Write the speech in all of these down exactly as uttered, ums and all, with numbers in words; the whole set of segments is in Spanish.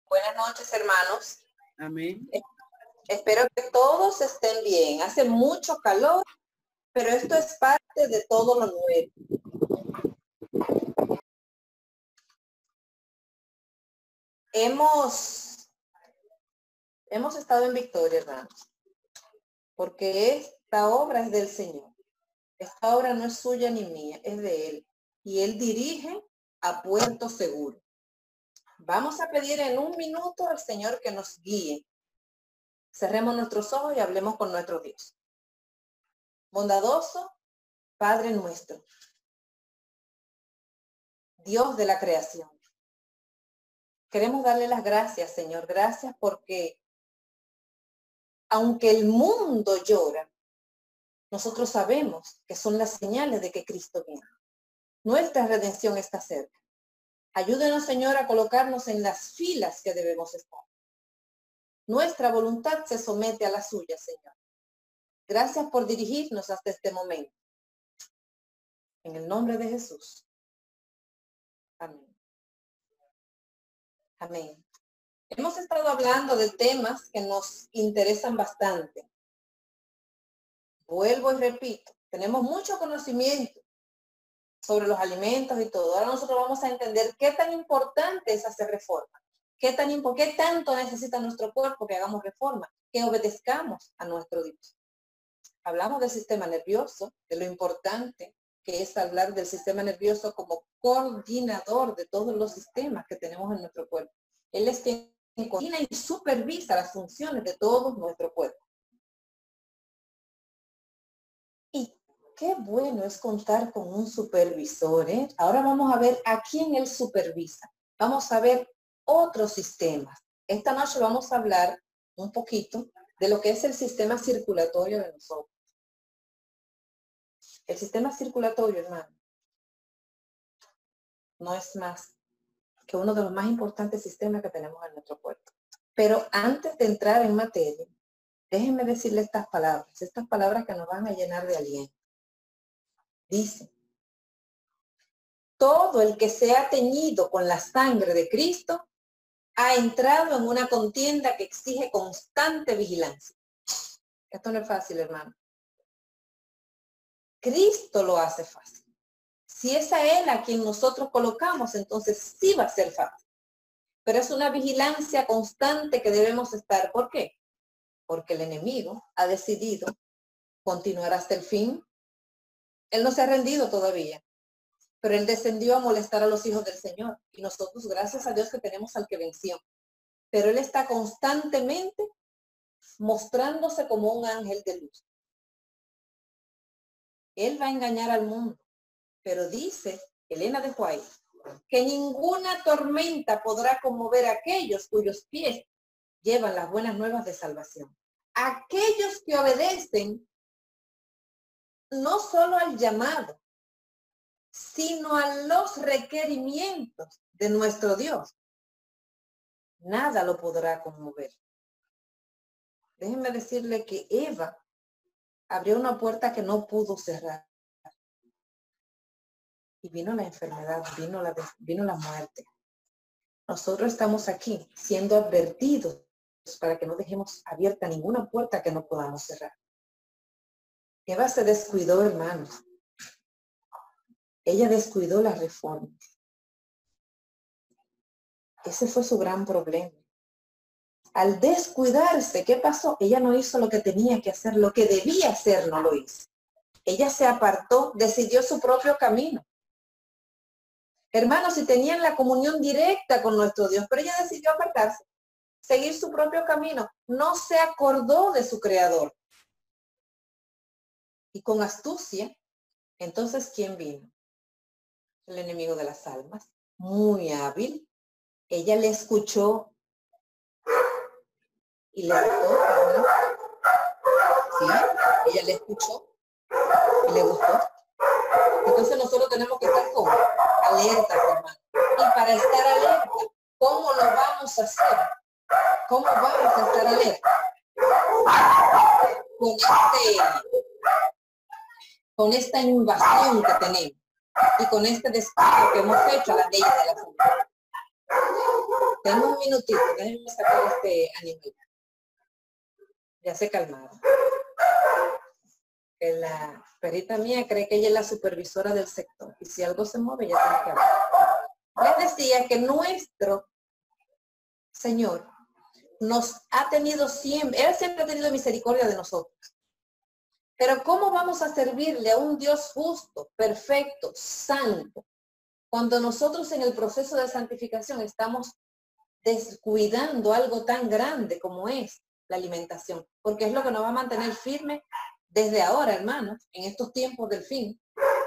Buenas noches, hermanos. Amén. Espero que todos estén bien. Hace mucho calor, pero esto es parte de todo lo nuevo. Hemos, hemos estado en victoria, hermanos, porque esta obra es del Señor. Esta obra no es suya ni mía, es de Él. Y Él dirige a puerto seguro. Vamos a pedir en un minuto al Señor que nos guíe. Cerremos nuestros ojos y hablemos con nuestro Dios. Bondadoso Padre nuestro, Dios de la creación. Queremos darle las gracias, Señor. Gracias porque aunque el mundo llora, nosotros sabemos que son las señales de que Cristo viene. Nuestra redención está cerca. Ayúdenos, Señor, a colocarnos en las filas que debemos estar. Nuestra voluntad se somete a la suya, Señor. Gracias por dirigirnos hasta este momento. En el nombre de Jesús. Amén. Amén. Hemos estado hablando de temas que nos interesan bastante. Vuelvo y repito, tenemos mucho conocimiento sobre los alimentos y todo. Ahora nosotros vamos a entender qué tan importante es hacer reforma. Qué, tan, qué tanto necesita nuestro cuerpo que hagamos reforma, que obedezcamos a nuestro Dios. Hablamos del sistema nervioso, de lo importante que es hablar del sistema nervioso como coordinador de todos los sistemas que tenemos en nuestro cuerpo. Él es quien coordina y supervisa las funciones de todo nuestro cuerpo. Y qué bueno es contar con un supervisor, ¿eh? Ahora vamos a ver a quién él supervisa. Vamos a ver otros sistemas. Esta noche vamos a hablar un poquito de lo que es el sistema circulatorio de nosotros. El sistema circulatorio, hermano, no es más que uno de los más importantes sistemas que tenemos en nuestro cuerpo. Pero antes de entrar en materia, déjenme decirle estas palabras, estas palabras que nos van a llenar de aliento. Dice, todo el que se ha teñido con la sangre de Cristo ha entrado en una contienda que exige constante vigilancia. Esto no es fácil, hermano. Cristo lo hace fácil. Si es a Él a quien nosotros colocamos, entonces sí va a ser fácil. Pero es una vigilancia constante que debemos estar. ¿Por qué? Porque el enemigo ha decidido continuar hasta el fin. Él no se ha rendido todavía, pero Él descendió a molestar a los hijos del Señor. Y nosotros, gracias a Dios, que tenemos al que venció. Pero Él está constantemente mostrándose como un ángel de luz. Él va a engañar al mundo. Pero dice Elena de White que ninguna tormenta podrá conmover a aquellos cuyos pies llevan las buenas nuevas de salvación. Aquellos que obedecen no solo al llamado, sino a los requerimientos de nuestro Dios. Nada lo podrá conmover. Déjenme decirle que Eva abrió una puerta que no pudo cerrar. Y vino la enfermedad, vino la, vino la muerte. Nosotros estamos aquí siendo advertidos para que no dejemos abierta ninguna puerta que no podamos cerrar. Eva se descuidó, hermanos. Ella descuidó la reforma. Ese fue su gran problema. Al descuidarse, ¿qué pasó? Ella no hizo lo que tenía que hacer, lo que debía hacer no lo hizo. Ella se apartó, decidió su propio camino. Hermanos, si tenían la comunión directa con nuestro Dios, pero ella decidió apartarse, seguir su propio camino. No se acordó de su Creador. Y con astucia, entonces, ¿quién vino? El enemigo de las almas. Muy hábil. Ella le escuchó y le gustó, ¿no? Sí, ella le escuchó y le gustó. Entonces nosotros tenemos que estar como alertas, hermano. Y para estar alerta, ¿cómo lo vamos a hacer? ¿Cómo vamos a estar alerta? Con, este, con esta invasión que tenemos y con este descuido que hemos hecho a la ley de la salud. Tengo un minutito, déjenme sacar este animal. Ya se calmaron. Que la perrita mía cree que ella es la supervisora del sector. Y si algo se mueve, ya tiene que hablar. Les decía que nuestro Señor nos ha tenido siempre, Él siempre ha tenido misericordia de nosotros. Pero ¿cómo vamos a servirle a un Dios justo, perfecto, santo, cuando nosotros en el proceso de santificación estamos descuidando algo tan grande como es la alimentación? Porque es lo que nos va a mantener firme desde ahora, hermanos, en estos tiempos del fin.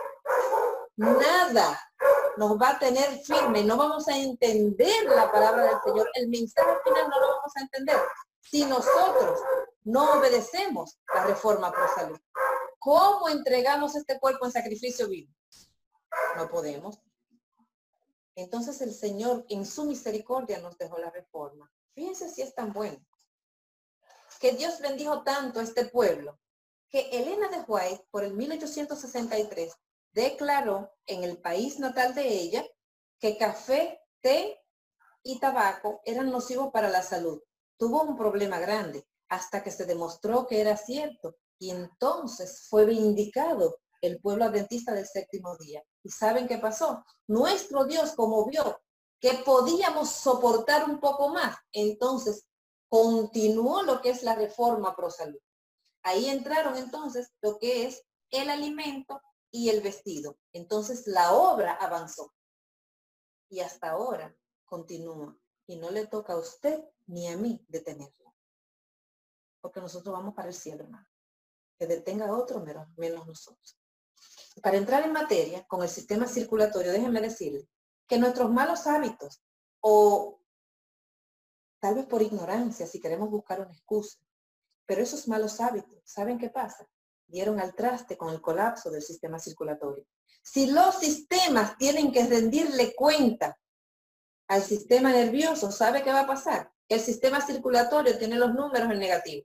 Nada nos va a tener firme, no vamos a entender la palabra del Señor. El mensaje final no lo vamos a entender si nosotros no obedecemos la reforma pro salud. ¿Cómo entregamos este cuerpo en sacrificio vivo? No podemos. Entonces el Señor en su misericordia nos dejó la reforma. Fíjense si es tan bueno. Que Dios bendijo tanto a este pueblo que Elena de White, por el mil ochocientos sesenta y tres, declaró en el país natal de ella que café, té y tabaco eran nocivos para la salud. Tuvo un problema grande hasta que se demostró que era cierto y entonces fue vindicado el pueblo adventista del séptimo día. ¿Y saben qué pasó? Nuestro Dios, como vio que podíamos soportar un poco más, entonces continuó lo que es la reforma pro salud. Ahí entraron entonces lo que es el alimento y el vestido. Entonces la obra avanzó y hasta ahora continúa y no le toca a usted ni a mí detenerla, porque nosotros vamos para el cielo, hermano. Que detenga a otro menos, menos nosotros. Para entrar en materia con el sistema circulatorio, déjenme decirles que nuestros malos hábitos, o tal vez por ignorancia, si queremos buscar una excusa, pero esos malos hábitos, ¿saben qué pasa? Dieron al traste con el colapso del sistema circulatorio. Si los sistemas tienen que rendirle cuenta al sistema nervioso, ¿sabe qué va a pasar? El sistema circulatorio tiene los números en negativo.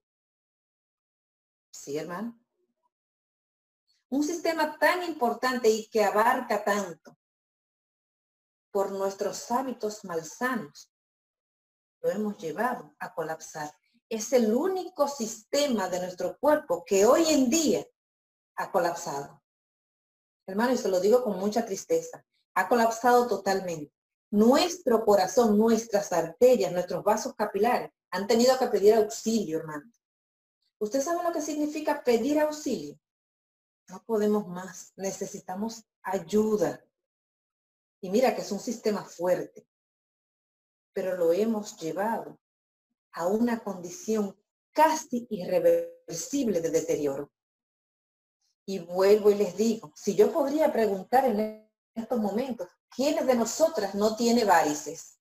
Sí, hermano. Un sistema tan importante y que abarca tanto, por nuestros hábitos malsanos, lo hemos llevado a colapsar. Es el único sistema de nuestro cuerpo que hoy en día ha colapsado. Hermano, y se lo digo con mucha tristeza, ha colapsado totalmente. Nuestro corazón, nuestras arterias, nuestros vasos capilares han tenido que pedir auxilio, hermano. ¿Usted sabe lo que significa pedir auxilio? No podemos más, necesitamos ayuda. Y mira que es un sistema fuerte, pero lo hemos llevado a una condición casi irreversible de deterioro. Y vuelvo y les digo, si yo podría preguntar en estos momentos, ¿quiénes de nosotras no tiene varices?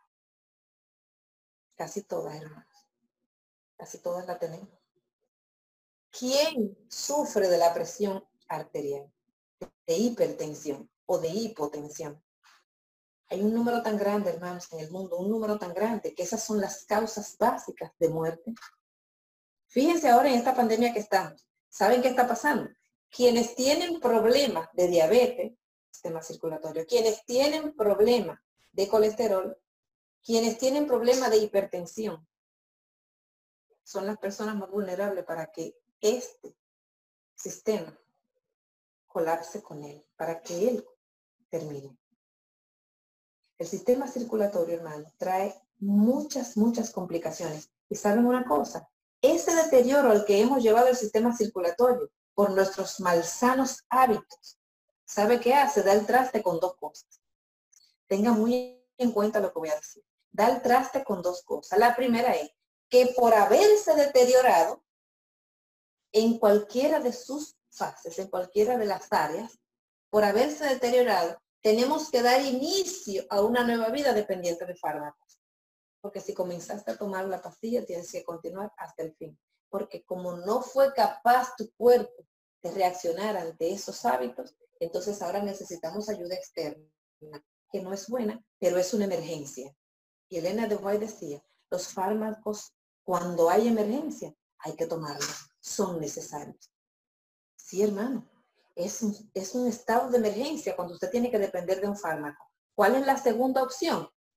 Casi todas, hermanos. Casi todas la tenemos. ¿Quién sufre de la presión arterial, de hipertensión o de hipotensión? Hay un número tan grande, hermanos, en el mundo, un número tan grande, que esas son las causas básicas de muerte. Fíjense ahora en esta pandemia que estamos. ¿Saben qué está pasando? Quienes tienen problemas de diabetes, sistema circulatorio, quienes tienen problemas de colesterol, quienes tienen problemas de hipertensión, son las personas más vulnerables para que este sistema colapse con él, para que él termine. El sistema circulatorio, hermano, trae muchas, muchas complicaciones. Y ¿saben una cosa? Ese deterioro al que hemos llevado el sistema circulatorio por nuestros malsanos hábitos, ¿sabe qué hace? Da el traste con dos cosas. Tengan muy en cuenta lo que voy a decir. Da el traste con dos cosas. La primera es que por haberse deteriorado en cualquiera de sus fases, en cualquiera de las áreas, por haberse deteriorado, tenemos que dar inicio a una nueva vida dependiente de fármacos. Porque si comenzaste a tomar la pastilla, tienes que continuar hasta el fin. Porque como no fue capaz tu cuerpo de reaccionar ante esos hábitos, entonces ahora necesitamos ayuda externa, que no es buena, pero es una emergencia. Y Elena de White decía, los fármacos, cuando hay emergencia, hay que tomarlos, son necesarios. Sí, hermano. Es un, es un estado de emergencia cuando usted tiene que depender de un fármaco. ¿Cuál es la segunda opción?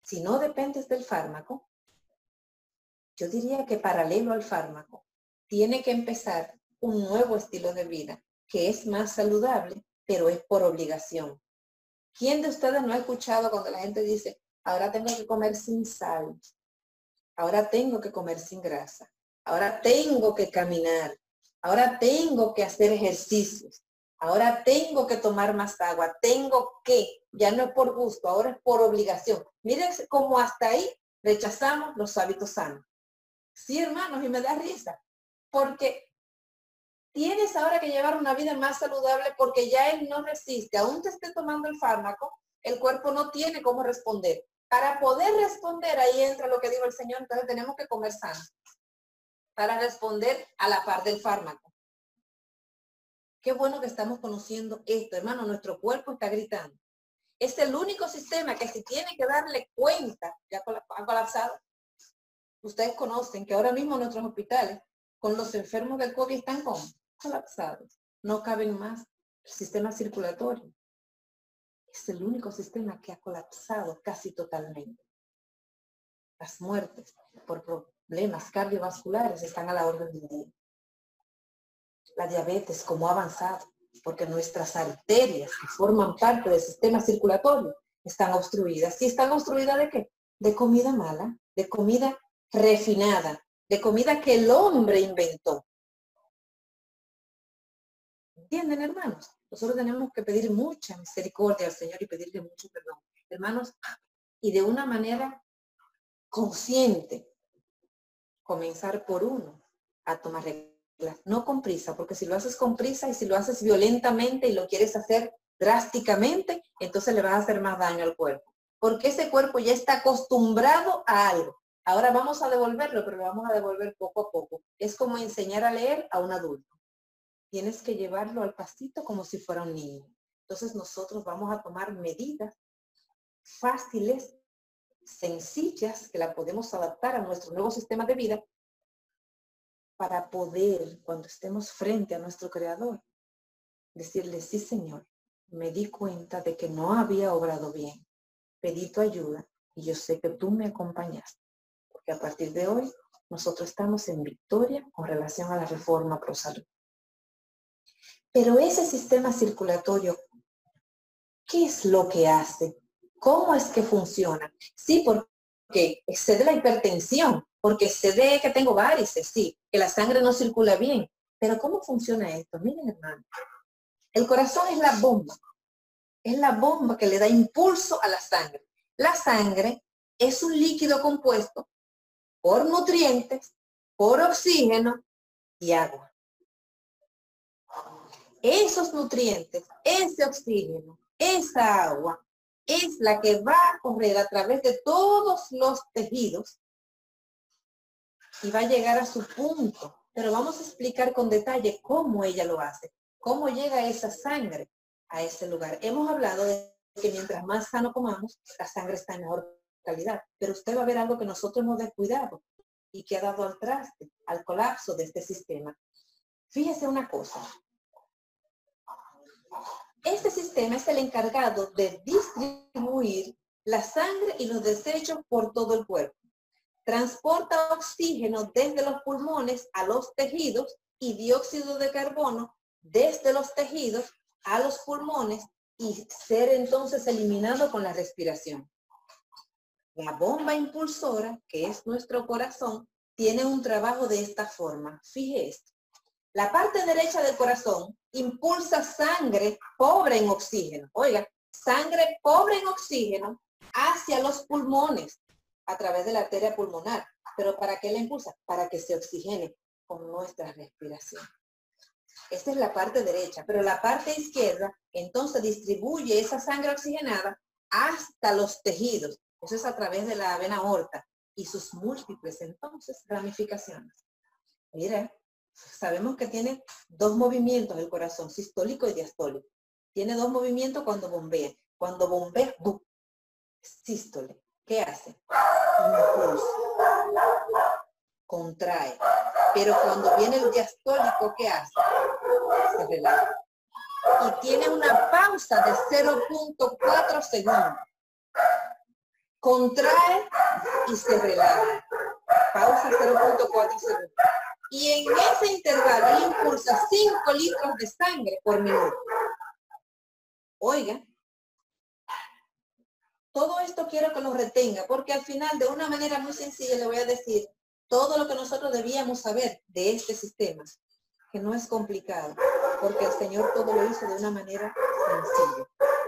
Si no dependes del fármaco, yo diría que paralelo al fármaco, tiene que empezar un nuevo estilo de vida, que es más saludable, pero es por obligación. ¿Quién de ustedes no ha escuchado cuando la gente dice, ahora tengo que comer sin sal, ahora tengo que comer sin grasa, ahora tengo que caminar, ahora tengo que hacer ejercicios, ahora tengo que tomar más agua, tengo que, ya no es por gusto, ahora es por obligación? Miren cómo hasta ahí rechazamos los hábitos sanos. Sí, hermanos, y me da risa, porque tienes ahora que llevar una vida más saludable porque ya él no resiste. Aún te esté tomando el fármaco, el cuerpo no tiene cómo responder. Para poder responder, ahí entra lo que dijo el Señor, entonces tenemos que comer sano para responder a la par del fármaco. Qué bueno que estamos conociendo esto, hermano, nuestro cuerpo está gritando. Es el único sistema que si tiene que darle cuenta, ya ha colapsado. Ustedes conocen que ahora mismo nuestros hospitales con los enfermos del COVID están como colapsados. No caben más. El sistema circulatorio es el único sistema que ha colapsado casi totalmente. Las muertes por problemas cardiovasculares están a la orden del día. La diabetes, como ha avanzado, porque nuestras arterias que forman parte del sistema circulatorio están obstruidas. ¿Y están obstruidas de qué? De comida mala, de comida refinada, de comida que el hombre inventó. ¿Entienden, hermanos? Nosotros tenemos que pedir mucha misericordia al Señor y pedirle mucho perdón. Hermanos, y de una manera consciente, comenzar por uno a tomar reglas, no con prisa, porque si lo haces con prisa y si lo haces violentamente y lo quieres hacer drásticamente, entonces le vas a hacer más daño al cuerpo, porque ese cuerpo ya está acostumbrado a algo. Ahora vamos a devolverlo, pero lo vamos a devolver poco a poco. Es como enseñar a leer a un adulto. Tienes que llevarlo al pasito como si fuera un niño. Entonces nosotros vamos a tomar medidas fáciles, sencillas, que la podemos adaptar a nuestro nuevo sistema de vida para poder, cuando estemos frente a nuestro Creador, decirle, sí, Señor, me di cuenta de que no había obrado bien. Pedí tu ayuda y yo sé que tú me acompañaste. Porque a partir de hoy, nosotros estamos en victoria con relación a la reforma pro salud. Pero ese sistema circulatorio, ¿qué es lo que hace? ¿Cómo es que funciona? Sí, porque excede la hipertensión, porque excede que tengo varices, sí, que la sangre no circula bien. Pero ¿cómo funciona esto? Miren, hermano, el corazón es la bomba. Es la bomba que le da impulso a la sangre. La sangre es un líquido compuesto por nutrientes, por oxígeno y agua. Esos nutrientes, ese oxígeno, esa agua, es la que va a correr a través de todos los tejidos y va a llegar a su punto. Pero vamos a explicar con detalle cómo ella lo hace, cómo llega esa sangre a ese lugar. Hemos hablado de que mientras más sano comamos, la sangre está en mejor calidad. Pero usted va a ver algo que nosotros hemos descuidado y que ha dado al traste, al colapso de este sistema. Fíjese una cosa. Este sistema es el encargado de distribuir la sangre y los desechos por todo el cuerpo. Transporta oxígeno desde los pulmones a los tejidos y dióxido de carbono desde los tejidos a los pulmones y ser entonces eliminado con la respiración. La bomba impulsora, que es nuestro corazón, tiene un trabajo de esta forma. Fíjese esto. La parte derecha del corazón impulsa sangre pobre en oxígeno. Oiga, sangre pobre en oxígeno hacia los pulmones a través de la arteria pulmonar. ¿Pero para qué la impulsa? Para que se oxigene con nuestra respiración. Esta es la parte derecha, pero la parte izquierda entonces distribuye esa sangre oxigenada hasta los tejidos. Eso es a través de la vena aorta y sus múltiples entonces ramificaciones. Mira, sabemos que tiene dos movimientos el corazón, sistólico y diastólico. Tiene dos movimientos cuando bombea. Cuando bombea, ¡bum!, sístole. ¿Qué hace? Impulsa. Contrae. Pero cuando viene el diastólico, ¿qué hace? Se relaja. Y tiene una pausa de cero punto cuatro segundos. contrae y se relaja. Pausa cero punto cuatro segundos. Y en ese intervalo impulsa cinco litros de sangre por minuto. Oiga, todo esto quiero que lo retenga, porque al final, de una manera muy sencilla, le voy a decir todo lo que nosotros debíamos saber de este sistema, que no es complicado, porque el Señor todo lo hizo de una manera sencilla.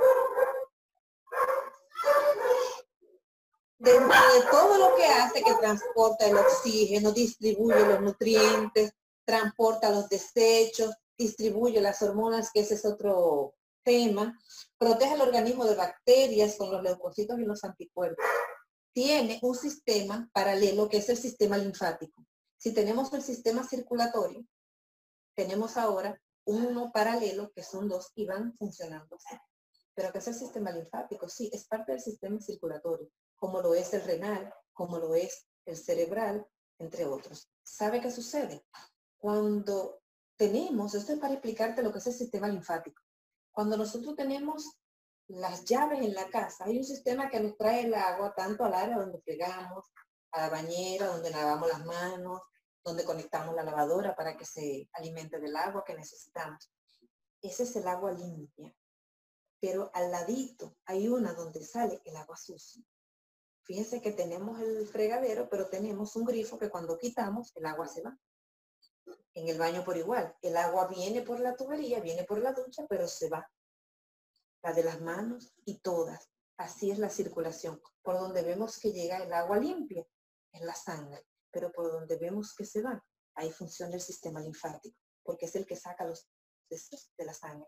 Dentro de todo lo que hace, que transporta el oxígeno, distribuye los nutrientes, transporta los desechos, distribuye las hormonas, que ese es otro tema, protege el organismo de bacterias con los leucocitos y los anticuerpos. Tiene un sistema paralelo que es el sistema linfático. Si tenemos el sistema circulatorio, tenemos ahora uno paralelo que son dos y van funcionando así. Pero ¿qué es el sistema linfático? Sí, es parte del sistema circulatorio, como lo es el renal, como lo es el cerebral, entre otros. ¿Sabe qué sucede? Cuando tenemos, esto es para explicarte lo que es el sistema linfático. Cuando nosotros tenemos las llaves en la casa, hay un sistema que nos trae el agua tanto al área donde fregamos, a la bañera, donde lavamos las manos, donde conectamos la lavadora para que se alimente del agua que necesitamos. Ese es el agua limpia. Pero al ladito hay una donde sale el agua sucia. Fíjense que tenemos el fregadero, pero tenemos un grifo que cuando quitamos, el agua se va. En el baño por igual. El agua viene por la tubería, viene por la ducha, pero se va. La de las manos y todas. Así es la circulación. Por donde vemos que llega el agua limpia, es la sangre. Pero por donde vemos que se va, ahí funciona el sistema linfático, porque es el que saca los desechos de la sangre.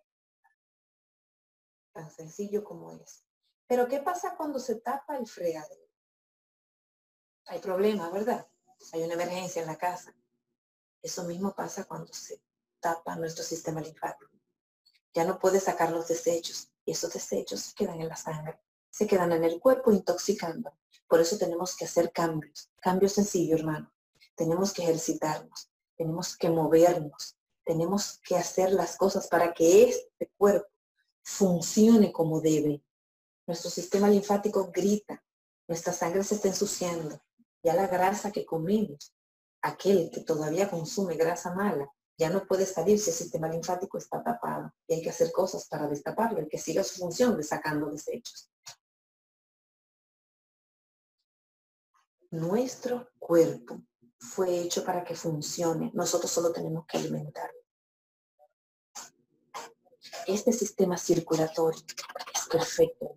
Tan sencillo como es. Pero ¿qué pasa cuando se tapa el fregadero? Hay problemas, ¿verdad? Hay una emergencia en la casa. Eso mismo pasa cuando se tapa nuestro sistema linfático. Ya no puede sacar los desechos y esos desechos se quedan en la sangre, se quedan en el cuerpo intoxicando. Por eso tenemos que hacer cambios, cambios sencillos, hermano. Tenemos que ejercitarnos, tenemos que movernos, tenemos que hacer las cosas para que este cuerpo funcione como debe. Nuestro sistema linfático grita, nuestra sangre se está ensuciando. Ya la grasa que comemos, aquel que todavía consume grasa mala, ya no puede salir si el sistema linfático está tapado. Y hay que hacer cosas para destaparlo, y que siga su función de sacando desechos. Nuestro cuerpo fue hecho para que funcione. Nosotros solo tenemos que alimentarlo. Este sistema circulatorio es perfecto.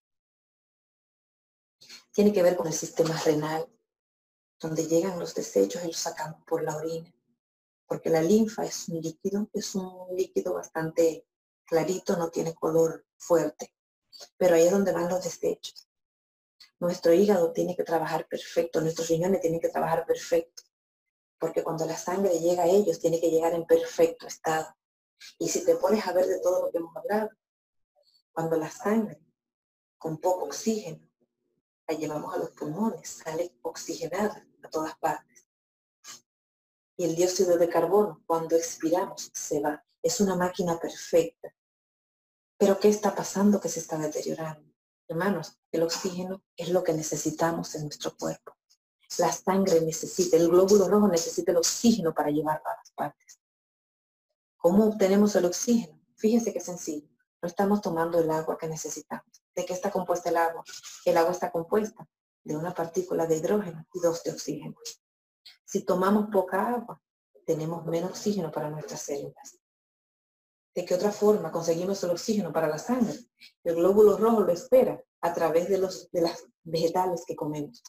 Tiene que ver con el sistema renal, donde llegan los desechos y los sacamos por la orina. Porque la linfa es un líquido, es un líquido bastante clarito, no tiene color fuerte. Pero ahí es donde van los desechos. Nuestro hígado tiene que trabajar perfecto, nuestros riñones tienen que trabajar perfecto. Porque cuando la sangre llega a ellos, tiene que llegar en perfecto estado. Y si te pones a ver de todo lo que hemos hablado, cuando la sangre, con poco oxígeno, la llevamos a los pulmones, sale oxigenada a todas partes. Y el dióxido de carbono, cuando expiramos, se va. Es una máquina perfecta. Pero ¿qué está pasando que se está deteriorando? Hermanos, el oxígeno es lo que necesitamos en nuestro cuerpo. La sangre necesita, el glóbulo rojo necesita el oxígeno para llevarlo a las partes. ¿Cómo obtenemos el oxígeno? Fíjense qué sencillo. No estamos tomando el agua que necesitamos. ¿De qué está compuesta el agua? El agua está compuesta de una partícula de hidrógeno y dos de oxígeno. Si tomamos poca agua, tenemos menos oxígeno para nuestras células. ¿De qué otra forma conseguimos el oxígeno para la sangre? El glóbulo rojo lo espera a través de, los, de las vegetales que comemos.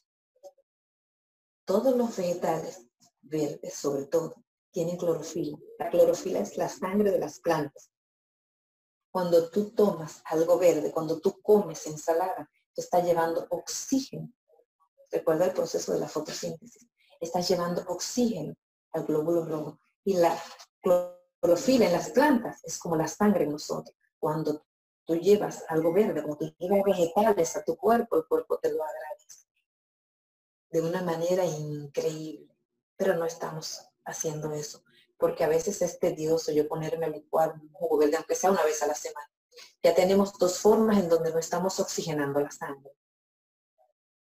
Todos los vegetales, verdes sobre todo, tienen clorofila. La clorofila es la sangre de las plantas. Cuando tú tomas algo verde, cuando tú comes ensalada, te está llevando oxígeno. Recuerda el proceso de la fotosíntesis. Estás llevando oxígeno al glóbulo rojo. Y la clorofila en las plantas es como la sangre en nosotros. Cuando tú llevas algo verde, cuando tú llevas vegetales a tu cuerpo, el cuerpo te lo agradece. De una manera increíble. Pero no estamos haciendo eso. Porque a veces es tedioso yo ponerme a licuar un jugo verde, aunque sea una vez a la semana. Ya tenemos dos formas en donde no estamos oxigenando la sangre.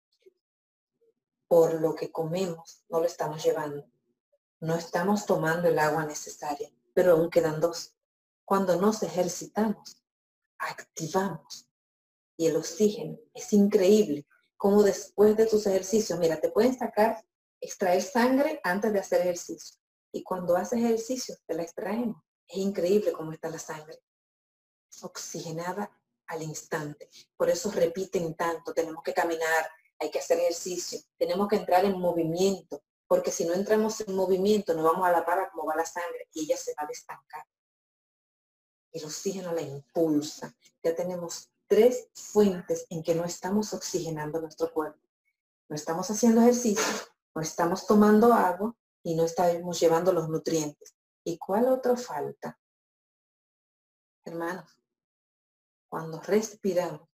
por lo que comemos, no lo estamos llevando. No estamos tomando el agua necesaria, pero aún quedan dos. Cuando nos ejercitamos, activamos. Y el oxígeno es increíble. Como después de tus ejercicios, mira, te pueden sacar, extraer sangre antes de hacer ejercicio. Y cuando haces ejercicio, te la extraemos. Es increíble cómo está la sangre. Oxigenada al instante. Por eso repiten tanto. Tenemos que caminar, hay que hacer ejercicio, tenemos que entrar en movimiento. Porque si no entramos en movimiento, nos vamos a la par a cómo va la sangre y ella se va a estancar. El oxígeno la impulsa. Ya tenemos tres fuentes en que no estamos oxigenando nuestro cuerpo. No estamos haciendo ejercicio, no estamos tomando agua y no estamos llevando los nutrientes. ¿Y cuál otro falta? Hermanos, cuando respiramos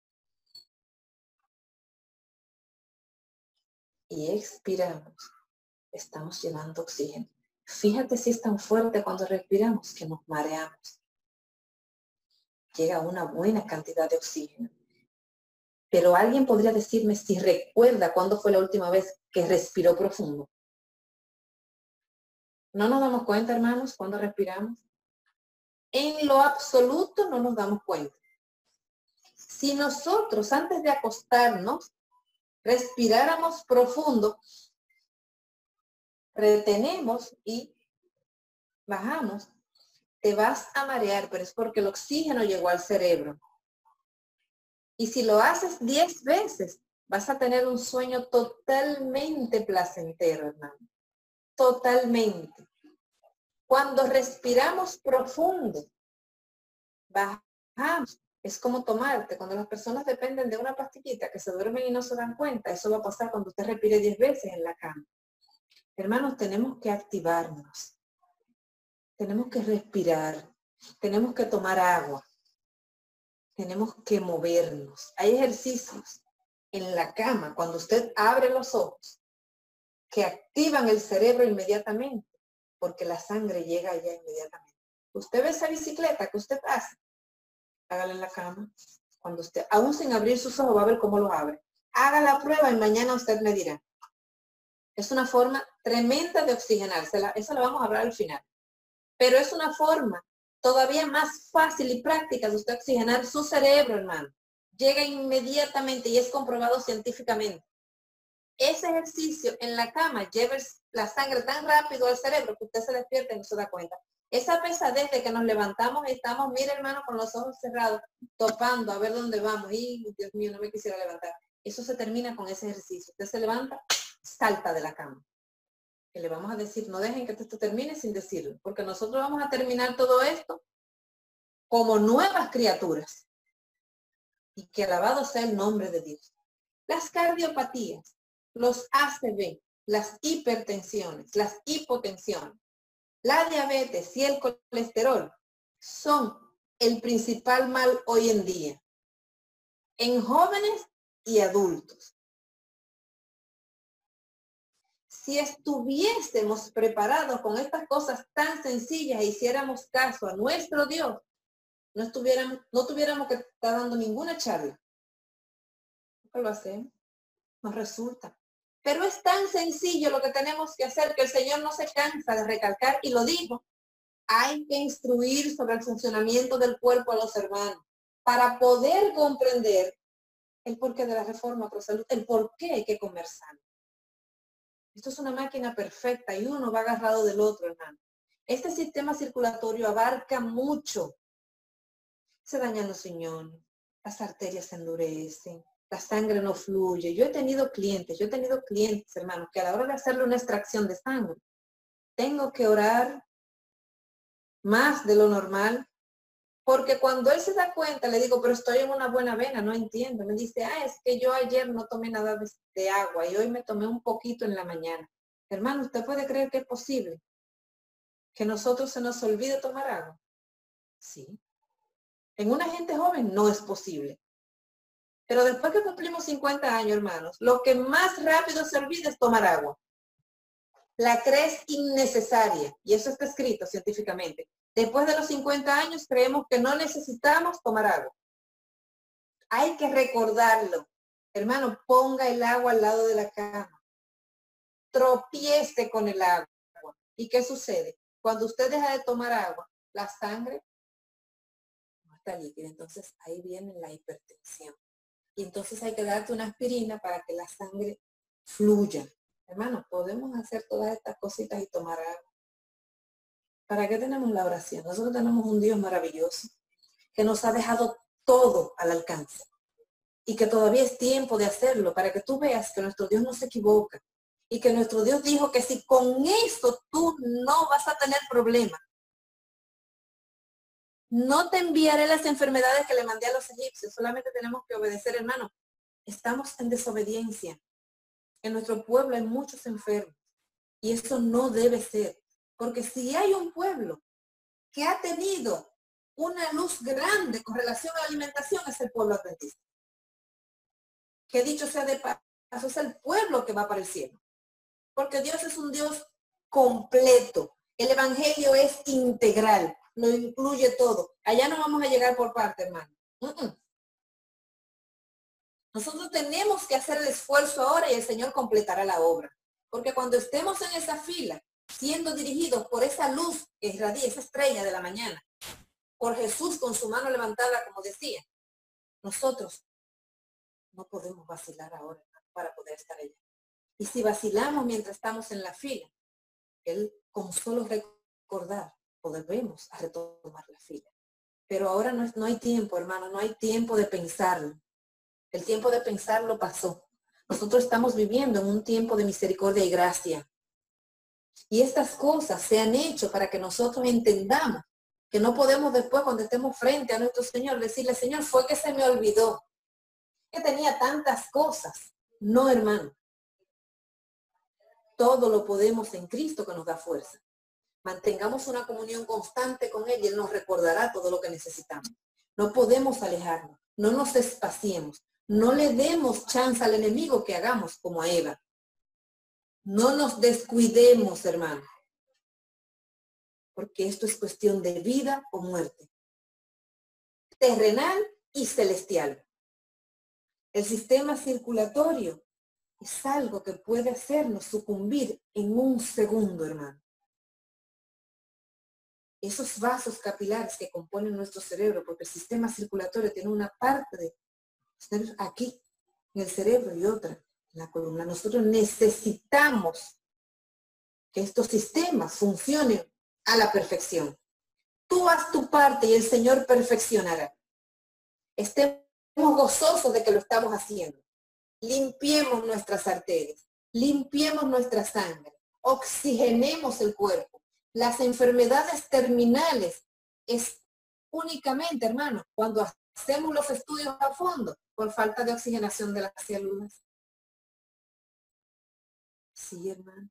y expiramos, estamos llevando oxígeno. Fíjate si es tan fuerte cuando respiramos que nos mareamos. Llega una buena cantidad de oxígeno. Pero alguien podría decirme si recuerda cuándo fue la última vez que respiró profundo. ¿No nos damos cuenta, hermanos, cuando respiramos? En lo absoluto no nos damos cuenta. Si nosotros antes de acostarnos respiráramos profundo, retenemos y bajamos, te vas a marear, pero es porque el oxígeno llegó al cerebro. Y si lo haces diez veces, vas a tener un sueño totalmente placentero, hermano. Totalmente. Cuando respiramos profundo, bajamos. Es como tomarte. Cuando las personas dependen de una pastillita que se duermen y no se dan cuenta, eso va a pasar cuando usted respire diez veces en la cama. Hermanos, tenemos que activarnos. Tenemos que respirar. Tenemos que tomar agua. Tenemos que movernos. Hay ejercicios en la cama, cuando usted abre los ojos, que activan el cerebro inmediatamente, porque la sangre llega allá inmediatamente. Usted ve esa bicicleta que usted hace, hágala en la cama. Cuando usted, aún sin abrir sus ojos, va a ver cómo lo abre. Haga la prueba y mañana usted me dirá. Es una forma tremenda de oxigenarse. Eso lo vamos a hablar al final. Pero es una forma todavía más fácil y práctica de usted oxigenar su cerebro, hermano. Llega inmediatamente y es comprobado científicamente. Ese ejercicio en la cama lleva la sangre tan rápido al cerebro que usted se despierta y no se da cuenta. Esa pesadez de que nos levantamos y estamos, mire hermano, con los ojos cerrados, topando a ver dónde vamos. Y Dios mío, no me quisiera levantar. Eso se termina con ese ejercicio. Usted se levanta, salta de la cama. Que le vamos a decir, no dejen que esto termine sin decirlo, porque nosotros vamos a terminar todo esto como nuevas criaturas. Y que alabado sea el nombre de Dios. Las cardiopatías, los A C V, las hipertensiones, las hipotensiones, la diabetes y el colesterol son el principal mal hoy en día en jóvenes y adultos. Si estuviésemos preparados con estas cosas tan sencillas e hiciéramos caso a nuestro Dios, no, estuviéramos, no tuviéramos que estar dando ninguna charla. ¿Qué lo hacemos? Nos resulta. Pero es tan sencillo lo que tenemos que hacer que el Señor no se cansa de recalcar y lo dijo. Hay que instruir sobre el funcionamiento del cuerpo a los hermanos para poder comprender el porqué de la reforma pro salud, el por qué hay que comer sano. Esto es una máquina perfecta y uno va agarrado del otro, hermano. Este sistema circulatorio abarca mucho. Se dañan los riñones, las arterias se endurecen, la sangre no fluye. Yo he tenido clientes, yo he tenido clientes, hermanos, que a la hora de hacerle una extracción de sangre, tengo que orar más de lo normal, porque cuando él se da cuenta, le digo, pero estoy en una buena vena, no entiendo. Me dice, ah, es que yo ayer no tomé nada de, de agua y hoy me tomé un poquito en la mañana. Hermano, ¿usted puede creer que es posible que nosotros se nos olvide tomar agua? Sí. En una gente joven no es posible. Pero después que cumplimos cincuenta años, hermanos, lo que más rápido se olvida es tomar agua. La crees innecesaria, y eso está escrito científicamente. Después de los cincuenta años creemos que no necesitamos tomar agua. Hay que recordarlo. Hermano, ponga el agua al lado de la cama. tropiece con el agua. ¿Y qué sucede? Cuando usted deja de tomar agua, la sangre no está líquida. Entonces ahí viene la hipertensión. Y entonces hay que darte una aspirina para que la sangre fluya. Hermanos, podemos hacer todas estas cositas y tomar agua. ¿Para qué tenemos la oración? Nosotros tenemos un Dios maravilloso que nos ha dejado todo al alcance y que todavía es tiempo de hacerlo para que tú veas que nuestro Dios no se equivoca y que nuestro Dios dijo que si con esto tú no vas a tener problemas, no te enviaré las enfermedades que le mandé a los egipcios, solamente tenemos que obedecer, hermano. Estamos en desobediencia. En nuestro pueblo hay muchos enfermos y eso no debe ser, porque si hay un pueblo que ha tenido una luz grande con relación a la alimentación, es el pueblo adventista. Que dicho sea de paso, es el pueblo que va para el cielo. Porque Dios es un Dios completo. El evangelio es integral, lo incluye todo. Allá no vamos a llegar por parte, hermano. Uh-uh. Nosotros tenemos que hacer el esfuerzo ahora y el Señor completará la obra. Porque cuando estemos en esa fila, siendo dirigidos por esa luz que irradia, esa estrella de la mañana, por Jesús con su mano levantada, como decía, nosotros no podemos vacilar ahora para poder estar allá. Y si vacilamos mientras estamos en la fila, Él con solo recordar, volvemos a retomar la fila. Pero ahora no, es, no hay tiempo, hermano, no hay tiempo de pensarlo. El tiempo de pensarlo pasó. Nosotros estamos viviendo en un tiempo de misericordia y gracia. Y estas cosas se han hecho para que nosotros entendamos que no podemos después, cuando estemos frente a nuestro Señor, decirle, Señor, fue que se me olvidó, que tenía tantas cosas. No, hermano. Todo lo podemos en Cristo que nos da fuerza. Mantengamos una comunión constante con Él y Él nos recordará todo lo que necesitamos. No podemos alejarnos, no nos espaciemos, no le demos chance al enemigo que hagamos como a Eva. No nos descuidemos, hermano, porque esto es cuestión de vida o muerte, terrenal y celestial. El sistema circulatorio es algo que puede hacernos sucumbir en un segundo, hermano. Esos vasos capilares que componen nuestro cerebro, porque el sistema circulatorio tiene una parte de aquí, en el cerebro, y otra en la columna. Nosotros necesitamos que estos sistemas funcionen a la perfección. Tú haz tu parte y el Señor perfeccionará. Estemos gozosos de que lo estamos haciendo. Limpiemos nuestras arterias, limpiemos nuestra sangre, oxigenemos el cuerpo. Las enfermedades terminales es únicamente, hermano, cuando hacemos los estudios a fondo por falta de oxigenación de las células. Sí, hermano.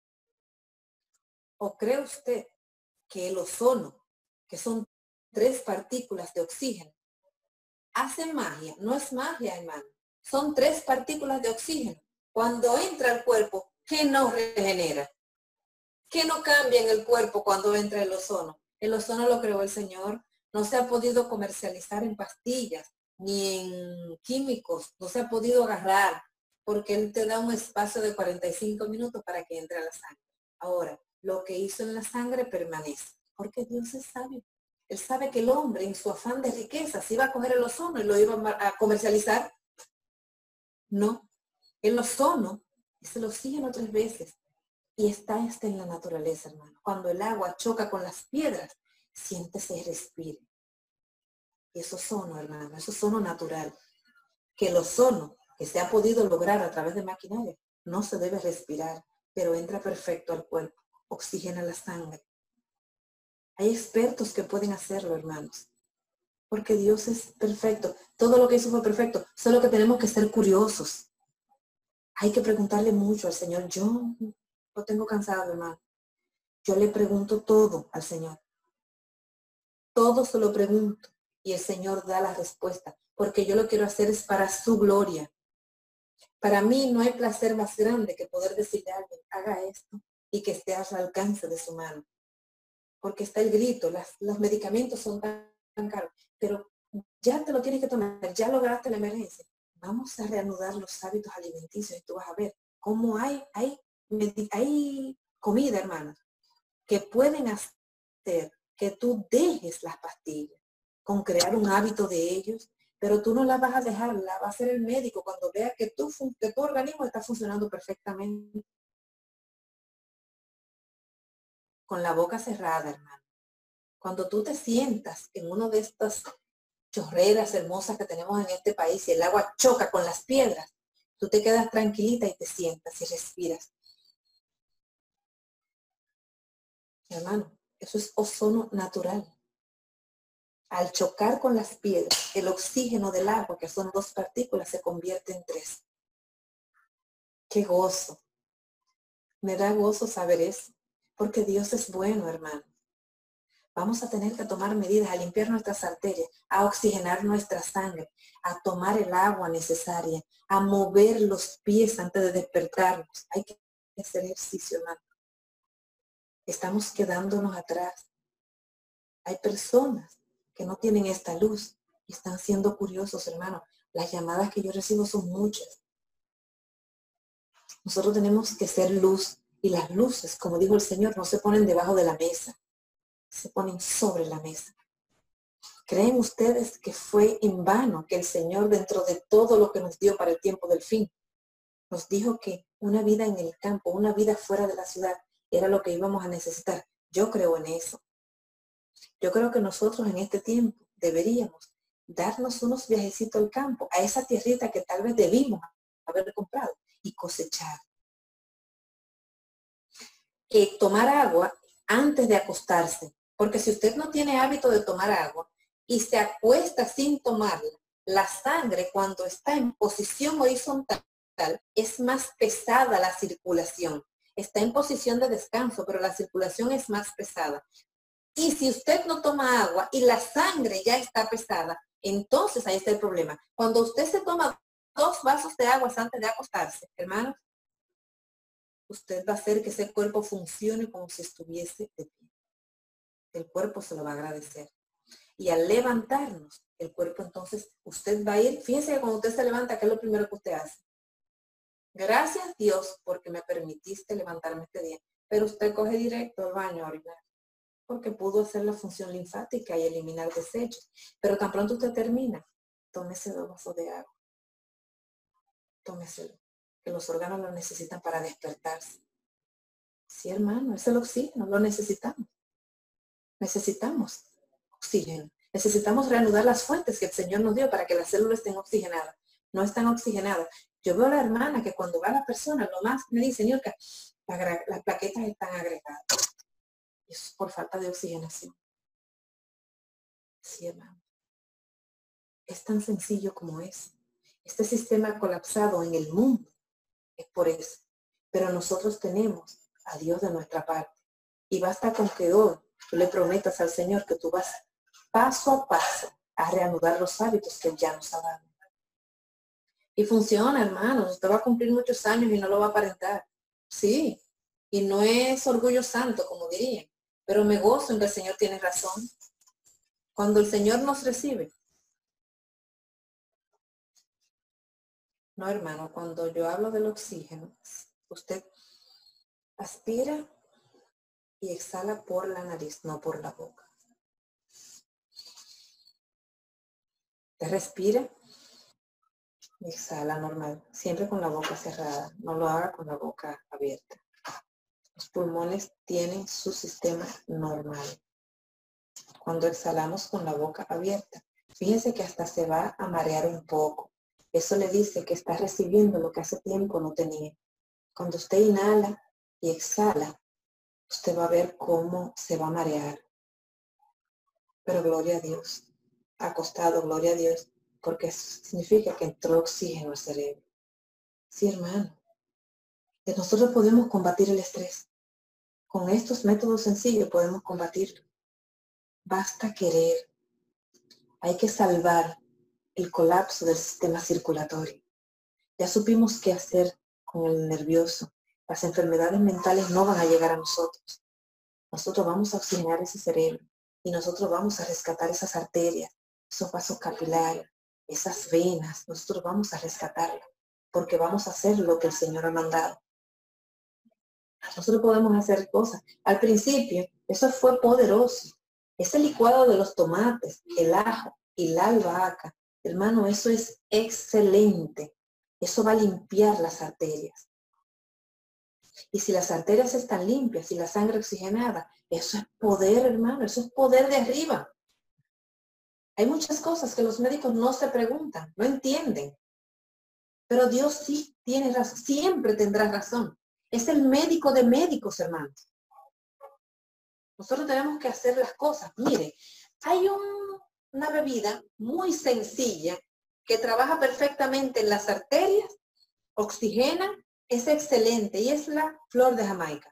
¿O cree usted que el ozono, que son tres partículas de oxígeno, hace magia? No es magia, hermano. Son tres partículas de oxígeno. Cuando entra al cuerpo, ¿qué nos regenera? ¿Qué no cambia en el cuerpo cuando entra el ozono? El ozono lo creó el Señor. No se ha podido comercializar en pastillas ni en químicos. No se ha podido agarrar porque Él te da un espacio de cuarenta y cinco minutos para que entre a la sangre. Ahora, lo que hizo en la sangre permanece porque Dios es sabio. Él sabe que el hombre en su afán de riqueza se iba a coger el ozono y lo iba a comercializar. No, el ozono es el oxígeno tres veces. Y está este en la naturaleza, hermano. Cuando el agua choca con las piedras, siéntese y respire. Y eso es ozono, hermano, eso es ozono natural. Que el ozono que se ha podido lograr a través de maquinaria no se debe respirar, pero entra perfecto al cuerpo, oxigena la sangre. Hay expertos que pueden hacerlo, hermanos, porque Dios es perfecto. Todo lo que hizo fue perfecto, solo que tenemos que ser curiosos. Hay que preguntarle mucho al Señor. Yo lo tengo cansado, hermano. Yo le pregunto todo al Señor. Todo se lo pregunto y el Señor da la respuesta, porque yo lo quiero hacer es para su gloria. Para mí no hay placer más grande que poder decirle a alguien, haga esto y que esté al alcance de su mano. Porque está el grito, las, los medicamentos son tan, tan caros, pero ya te lo tienes que tomar, ya lograste la emergencia. Vamos a reanudar los hábitos alimenticios y tú vas a ver cómo hay, hay hay comida, hermano, que pueden hacer que tú dejes las pastillas con crear un hábito de ellos, pero tú no la vas a dejar, la va a hacer el médico cuando vea que, tú, que tu organismo está funcionando perfectamente. Con la boca cerrada, hermano. Cuando tú te sientas en una de estas chorreras hermosas que tenemos en este país y el agua choca con las piedras, tú te quedas tranquilita y te sientas y respiras. Hermano, eso es ozono natural. Al chocar con las piedras, el oxígeno del agua, que son dos partículas, se convierte en tres. ¡Qué gozo! Me da gozo saber eso, porque Dios es bueno, hermano. Vamos a tener que tomar medidas, a limpiar nuestras arterias, a oxigenar nuestra sangre, a tomar el agua necesaria, a mover los pies antes de despertarnos. Hay que hacer ejercicio, hermano. Estamos quedándonos atrás. Hay personas que no tienen esta luz y están siendo curiosos, hermano. Las llamadas que yo recibo son muchas. Nosotros tenemos que ser luz y las luces, como dijo el Señor, no se ponen debajo de la mesa, se ponen sobre la mesa. ¿Creen ustedes que fue en vano que el Señor, dentro de todo lo que nos dio para el tiempo del fin, nos dijo que una vida en el campo, una vida fuera de la ciudad, era lo que íbamos a necesitar? Yo creo en eso. Yo creo que nosotros en este tiempo deberíamos darnos unos viajecitos al campo, a esa tierrita que tal vez debimos haber comprado y cosechar. Que tomar agua antes de acostarse, porque si usted no tiene hábito de tomar agua y se acuesta sin tomarla, la sangre cuando está en posición horizontal es más pesada la circulación. Está en posición de descanso, pero la circulación es más pesada. Y si usted no toma agua y la sangre ya está pesada, entonces ahí está el problema. Cuando usted se toma dos vasos de agua antes de acostarse, hermanos, usted va a hacer que ese cuerpo funcione como si estuviese de pie. El cuerpo se lo va a agradecer. Y al levantarnos, el cuerpo entonces, usted va a ir, fíjense que cuando usted se levanta, ¿qué es lo primero que usted hace? Gracias Dios porque me permitiste levantarme este día. Pero usted coge directo al baño a orinar, porque pudo hacer la función linfática y eliminar desechos. Pero tan pronto usted termina, tómese dos vasos de agua. Tómeselo, que los órganos lo necesitan para despertarse. Sí, hermano, es el oxígeno, lo necesitamos. Necesitamos oxígeno. Necesitamos reanudar las fuentes que el Señor nos dio para que las células estén oxigenadas. No están oxigenadas. Yo veo a la hermana que cuando va la persona, lo más me dice, Niurka, la, las plaquetas están agregadas. Eso es por falta de oxigenación. Sí, hermano. Es tan sencillo como es. Este sistema colapsado en el mundo es por eso. Pero nosotros tenemos a Dios de nuestra parte. Y basta con que hoy tú le prometas al Señor que tú vas paso a paso a reanudar los hábitos que Él ya nos ha dado. Y funciona, hermanos. Usted va a cumplir muchos años y no lo va a aparentar. Sí. Y no es orgullo santo, como dirían. Pero me gozo en que el Señor tiene razón. Cuando el Señor nos recibe. No, hermano, cuando yo hablo del oxígeno, usted aspira y exhala por la nariz, no por la boca. Te respira y exhala normal, siempre con la boca cerrada. No lo haga con la boca abierta. Los pulmones tienen su sistema normal. Cuando exhalamos con la boca abierta, fíjense que hasta se va a marear un poco. Eso le dice que está recibiendo lo que hace tiempo no tenía. Cuando usted inhala y exhala, usted va a ver cómo se va a marear. Pero gloria a Dios. Acostado, gloria a Dios, porque eso significa que entró oxígeno al cerebro. Sí, hermano. Que nosotros podemos combatir el estrés. Con estos métodos sencillos podemos combatirlo. Basta querer. Hay que salvar el colapso del sistema circulatorio. Ya supimos qué hacer con el nervioso. Las enfermedades mentales no van a llegar a nosotros. Nosotros vamos a oxigenar ese cerebro y nosotros vamos a rescatar esas arterias, esos vasos capilares, esas venas. Nosotros vamos a rescatarlas porque vamos a hacer lo que el Señor ha mandado. Nosotros podemos hacer cosas. Al principio, eso fue poderoso. Ese licuado de los tomates, el ajo y la albahaca, hermano, eso es excelente. Eso va a limpiar las arterias. Y si las arterias están limpias y la sangre oxigenada, eso es poder, hermano, eso es poder de arriba. Hay muchas cosas que los médicos no se preguntan, no entienden. Pero Dios sí tiene razón, siempre tendrá razón. Es el médico de médicos, hermanos. Nosotros tenemos que hacer las cosas. Mire, hay un, una bebida muy sencilla que trabaja perfectamente en las arterias, oxigena, es excelente y es la flor de Jamaica.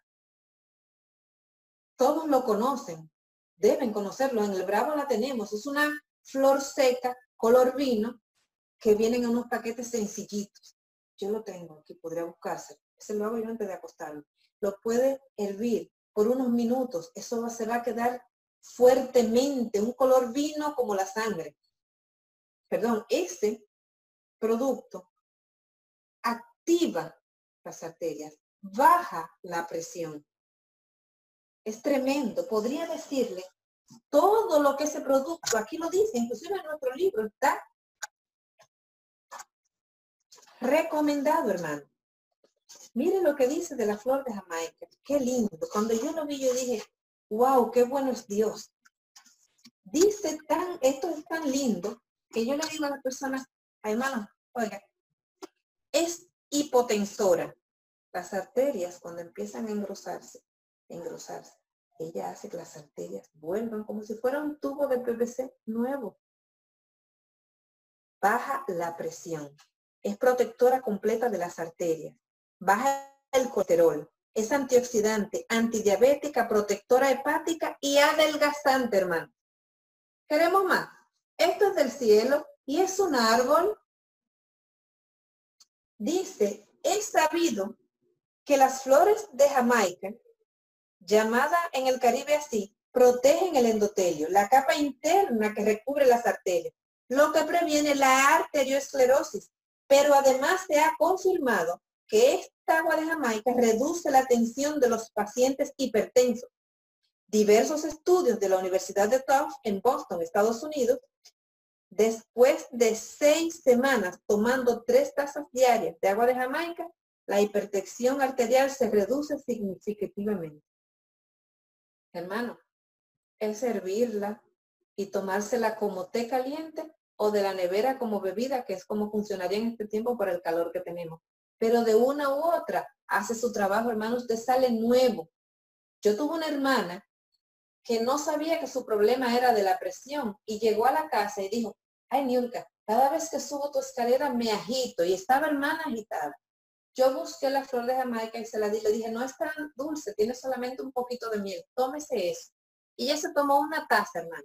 Todos lo conocen, deben conocerlo. En el Bravo la tenemos. Es una flor seca, color vino, que vienen en unos paquetes sencillitos. Yo lo tengo aquí, podría buscarse. Ese lo hago yo antes de acostarme. Lo puede hervir por unos minutos. Eso va, se va a quedar fuertemente, un color vino como la sangre. Perdón, este producto activa las arterias, baja la presión. Es tremendo. Podría decirle todo lo que ese producto, aquí lo dice, inclusive en nuestro libro está recomendado, hermano. Mire lo que dice de la flor de Jamaica. Qué lindo. Cuando yo lo vi, yo dije, wow, qué bueno es Dios. Dice tan, esto es tan lindo, que yo le digo a las personas, hermano, oiga, es hipotensora. Las arterias, cuando empiezan a engrosarse, engrosarse, ella hace que las arterias vuelvan como si fuera un tubo de P V C nuevo. Baja la presión. Es protectora completa de las arterias. Baja el colesterol. Es antioxidante, antidiabética, protectora hepática y adelgazante, hermano. ¿Queremos más? Esto es del cielo y es un árbol. Dice, es sabido que las flores de Jamaica, llamada en el Caribe así, protegen el endotelio, la capa interna que recubre las arterias, lo que previene la arteriosclerosis. Pero además se ha confirmado que esta agua de Jamaica reduce la tensión de los pacientes hipertensos. Diversos estudios de la Universidad de Tufts en Boston, Estados Unidos, después de seis semanas tomando tres tazas diarias de agua de Jamaica, la hipertensión arterial se reduce significativamente. Hermano, es servirla y tomársela como té caliente o de la nevera como bebida, que es como funcionaría en este tiempo por el calor que tenemos. Pero de una u otra hace su trabajo, hermano, usted sale nuevo. Yo tuve una hermana que no sabía que su problema era de la presión y llegó a la casa y dijo, ay, Niurka, cada vez que subo tu escalera me agito, y estaba hermana agitada. Yo busqué la flor de Jamaica y se la di, le dije, no es tan dulce, tiene solamente un poquito de miel, tómese eso. Y ella se tomó una taza, hermano.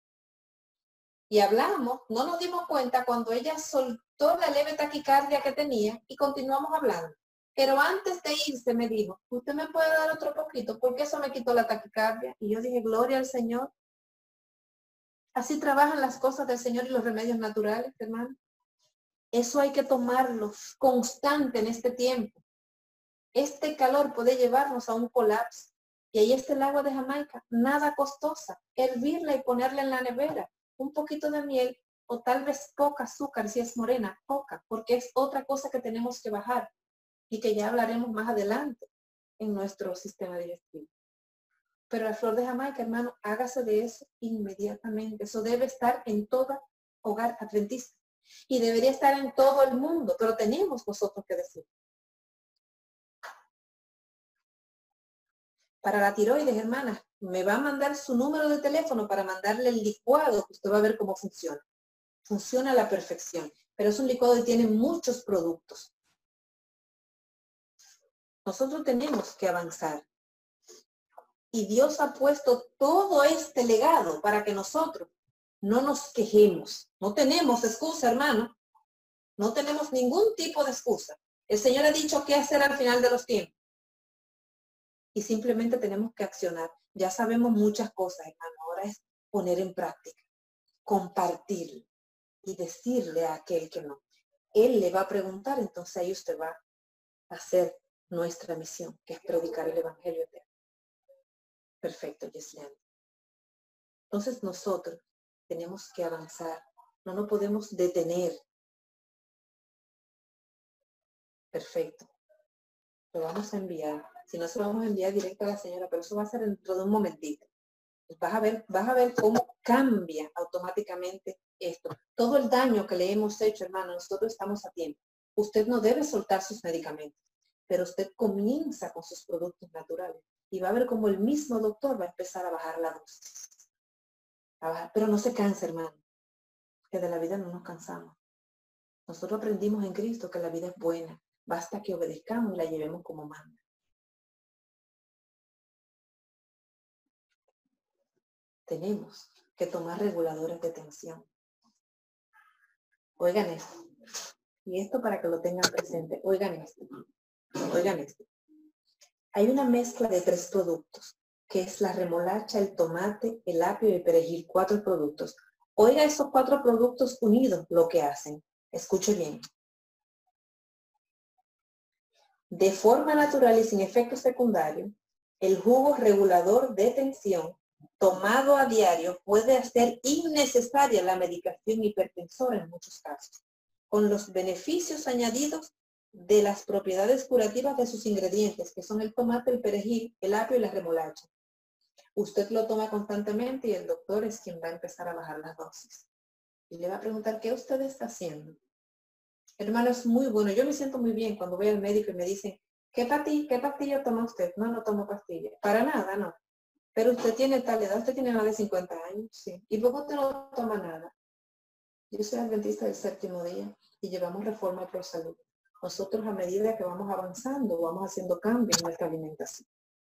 Y hablamos, no nos dimos cuenta cuando ella soltó la leve taquicardia que tenía y continuamos hablando. Pero antes de irse me dijo, ¿usted me puede dar otro poquito? Porque eso me quitó la taquicardia. Y yo dije, gloria al Señor. Así trabajan las cosas del Señor y los remedios naturales, hermano. Eso hay que tomarlo constante en este tiempo. Este calor puede llevarnos a un colapso. Y ahí está el agua de Jamaica, nada costosa. Hervirla y ponerla en la nevera. Un poquito de miel o tal vez poca azúcar si es morena, poca, porque es otra cosa que tenemos que bajar y que ya hablaremos más adelante en nuestro sistema digestivo. Pero la flor de Jamaica, hermano, hágase de eso inmediatamente. Eso debe estar en todo hogar adventista y debería estar en todo el mundo, pero tenemos nosotros que decir. Para la tiroides, hermana, me va a mandar su número de teléfono para mandarle el licuado, que usted va a ver cómo funciona. Funciona a la perfección, pero es un licuado y tiene muchos productos. Nosotros tenemos que avanzar. Y Dios ha puesto todo este legado para que nosotros no nos quejemos. No tenemos excusa, hermano. No tenemos ningún tipo de excusa. El Señor ha dicho qué hacer al final de los tiempos. Y simplemente tenemos que accionar. Ya sabemos muchas cosas, hermano. Ahora es poner en práctica, compartirlo y decirle a aquel que no. Él le va a preguntar, entonces ahí usted va a hacer nuestra misión, que es predicar el Evangelio eterno. Perfecto, Yeslian. Entonces nosotros tenemos que avanzar, no nos podemos detener. Perfecto. Lo vamos a enviar. Si no, se lo vamos a enviar directo a la señora, pero eso va a ser dentro de un momentito. Vas a ver, vas a ver cómo cambia automáticamente esto. Todo el daño que le hemos hecho, hermano, nosotros estamos a tiempo. Usted no debe soltar sus medicamentos, pero usted comienza con sus productos naturales y va a ver cómo el mismo doctor va a empezar a bajar la dosis. A bajar, pero no se canse, hermano, que de la vida no nos cansamos. Nosotros aprendimos en Cristo que la vida es buena. Basta que obedezcamos y la llevemos como manda. Tenemos que tomar reguladores de tensión. Oigan esto. Y esto para que lo tengan presente. Oigan esto. Oigan esto. Hay una mezcla de tres productos, que es la remolacha, el tomate, el apio y el perejil. Cuatro productos. Oiga esos cuatro productos unidos lo que hacen. Escuche bien. De forma natural y sin efectos secundarios, el jugo regulador de tensión tomado a diario puede hacer innecesaria la medicación hipertensora en muchos casos, con los beneficios añadidos de las propiedades curativas de sus ingredientes, que son el tomate, el perejil, el apio y la remolacha. Usted lo toma constantemente y el doctor es quien va a empezar a bajar las dosis. Y le va a preguntar, ¿qué usted está haciendo? Hermano, es muy bueno. Yo me siento muy bien cuando voy al médico y me dicen, ¿qué pastilla, qué pastilla toma usted? No, no tomo pastilla. Para nada, no. Pero usted tiene tal edad, usted tiene más de cincuenta años, sí. ¿Y por qué usted no toma nada? Yo soy adventista del séptimo día y llevamos Reforma Pro Salud. Nosotros, a medida que vamos avanzando, vamos haciendo cambios en nuestra alimentación.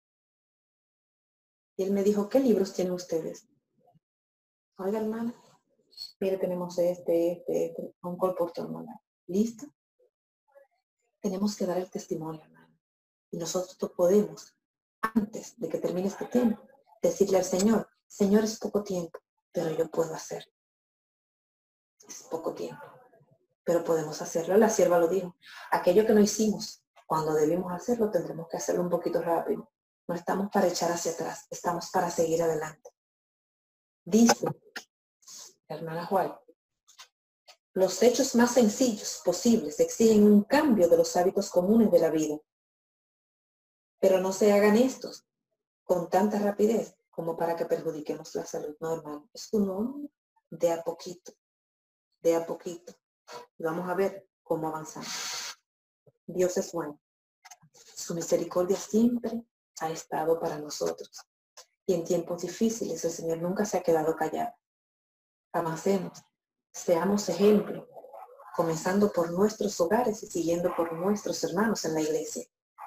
Y él me dijo, ¿qué libros tienen ustedes? Oiga, hermano, mire, tenemos este, este, este, un colporto hormonal. ¿Listo? Tenemos que dar el testimonio, hermano. Y nosotros podemos, antes de que termine este tiempo, decirle al Señor, Señor, es poco tiempo, pero yo puedo hacerlo. Es poco tiempo, pero podemos hacerlo. La sierva lo dijo. Aquello que no hicimos, cuando debimos hacerlo, tendremos que hacerlo un poquito rápido. No estamos para echar hacia atrás, estamos para seguir adelante. Dice la hermana Juan, los hechos más sencillos posibles exigen un cambio de los hábitos comunes de la vida. Pero no se hagan estos con tanta rapidez como para que perjudiquemos la salud. No, hermano, es uno de a poquito, de a poquito. Y vamos a ver cómo avanzamos. Dios es bueno. Su misericordia siempre ha estado para nosotros. Y en tiempos difíciles el Señor nunca se ha quedado callado. Avancemos, seamos ejemplo, comenzando por nuestros hogares y siguiendo por nuestros hermanos en la iglesia.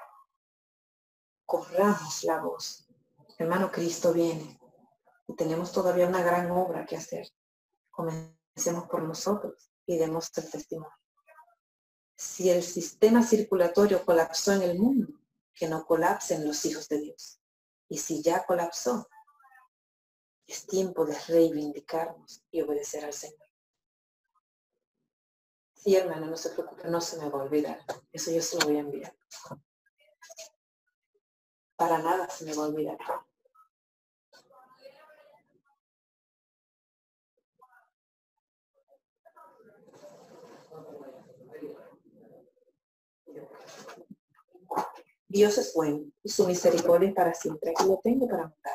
Corramos la voz. Hermano, Cristo viene y tenemos todavía una gran obra que hacer. Comencemos por nosotros y demos el testimonio. Si el sistema circulatorio colapsó en el mundo, que no colapsen los hijos de Dios. Y si ya colapsó, es tiempo de reivindicarnos y obedecer al Señor. Sí, hermano, no se preocupe, no se me va a olvidar. Eso yo se lo voy a enviar. Para nada se me va a olvidar. Dios es bueno y su misericordia es para siempre. Aquí lo tengo para mandar.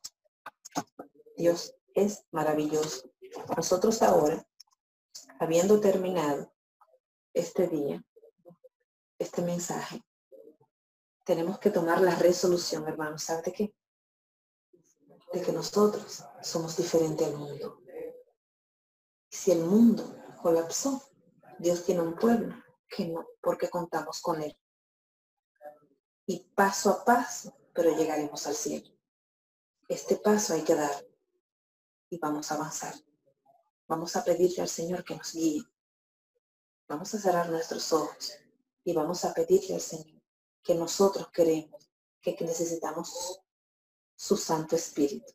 Dios es maravilloso. Nosotros ahora, habiendo terminado este día, este mensaje, tenemos que tomar la resolución, hermanos. ¿Sabe de qué? De que nosotros somos diferentes al mundo. Y si el mundo colapsó, Dios tiene un pueblo que no, porque contamos con él. Y paso a paso, pero llegaremos al cielo. Este paso hay que dar y vamos a avanzar. Vamos a pedirle al Señor que nos guíe. Vamos a cerrar nuestros ojos y vamos a pedirle al Señor que nosotros queremos, que necesitamos su Santo Espíritu.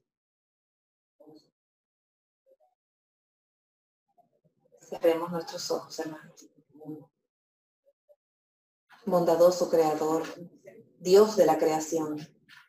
Cerremos nuestros ojos, hermanos. bondadoso Creador, Dios de la creación.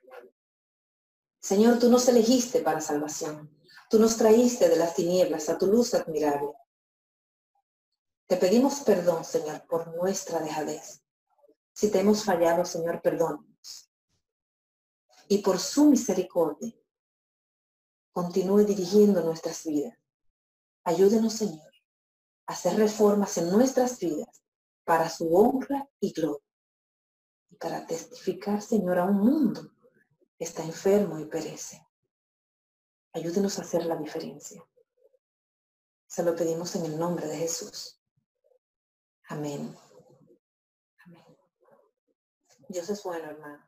Señor, tú nos elegiste para salvación. Tú nos traíste de las tinieblas a tu luz admirable. Te pedimos perdón, Señor, por nuestra dejadez. Si te hemos fallado, Señor, perdónanos. Y por su misericordia, continúe dirigiendo nuestras vidas. Ayúdenos, Señor, a hacer reformas en nuestras vidas para su honra y gloria. Y para testificar, Señor, a un mundo que está enfermo y perece. Ayúdenos a hacer la diferencia. Se lo pedimos en el nombre de Jesús. Amén. Amén. Dios es bueno, hermano.